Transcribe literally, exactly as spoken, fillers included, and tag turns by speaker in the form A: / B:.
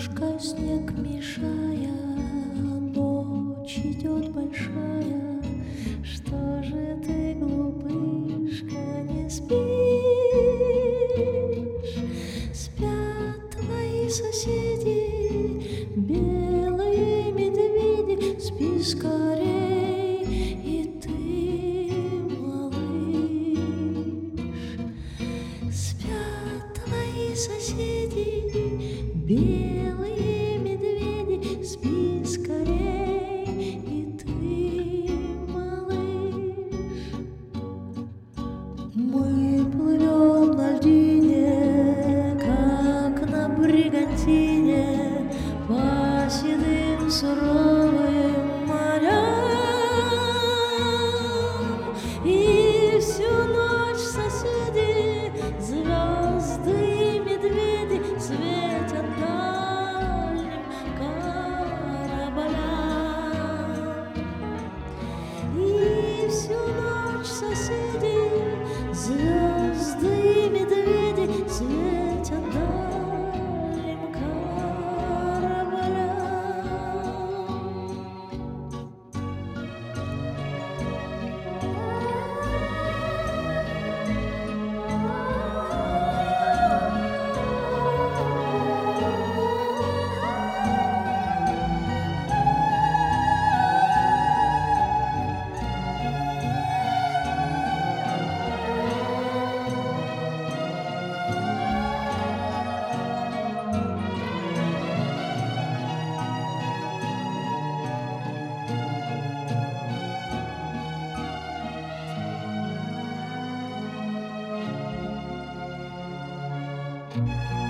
A: немножко снег мешая, ночь идет большая. Что же ты, глупышка, не спишь? Спят твои соседи, белые медведи. Спи скорей, и ты, малыш. Спят твои соседи, белые медведи. Спи скорей, и ты, малыш. Мы плывем на льдине, как на бригантине, по седым суровым морям. И всю ночь соседи, звезды и медведи, светят дальним кораблям. И всю ночь соседи, звезды и медведи, светят дальним кораблям. Thank you.